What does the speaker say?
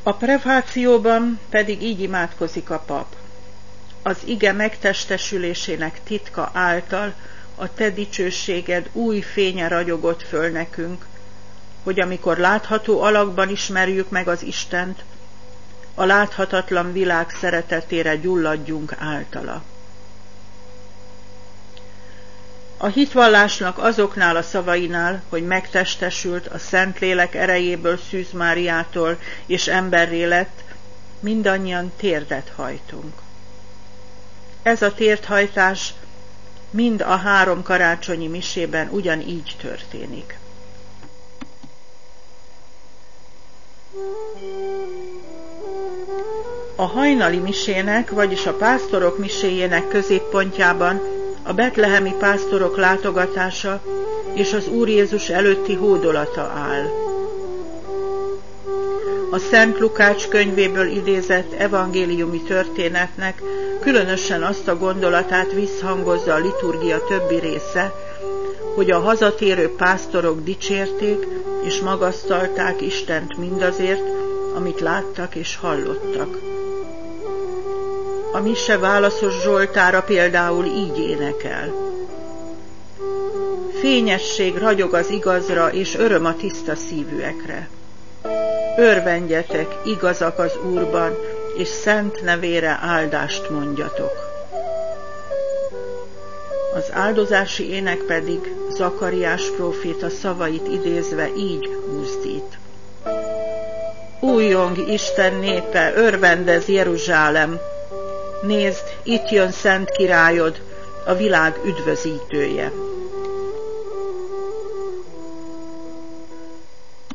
A prefációban pedig így imádkozik a pap. Az ige megtestesülésének titka által a te dicsőséged új fénye ragyogott föl nekünk, hogy amikor látható alakban ismerjük meg az Istent, a láthatatlan világ szeretetére gyulladjunk általa. A hitvallásnak azoknál a szavainál, hogy megtestesült a Szentlélek erejéből Szűz Máriától és emberré lett, mindannyian térdet hajtunk. Ez a térdhajtás mind a 3 karácsonyi misében ugyanígy történik. A hajnali misének, vagyis a pásztorok miséjének középpontjában a betlehemi pásztorok látogatása és az Úr Jézus előtti hódolata áll. A Szent Lukács könyvéből idézett evangéliumi történetnek különösen azt a gondolatát visszhangozza a liturgia többi része, hogy a hazatérő pásztorok dicsérték és magasztalták Istent mindazért, amit láttak és hallottak. A mise válaszos zsoltára például így énekel. Fényesség ragyog az igazra, és öröm a tiszta szívűekre. Örvendjetek, igazak az Úrban, és szent nevére áldást mondjatok. Az áldozási ének pedig Zakariás próféta szavait idézve így buzdít. Újjong Isten népe, örvendez Jeruzsálem! Nézd, itt jön szent királyod, a világ üdvözítője.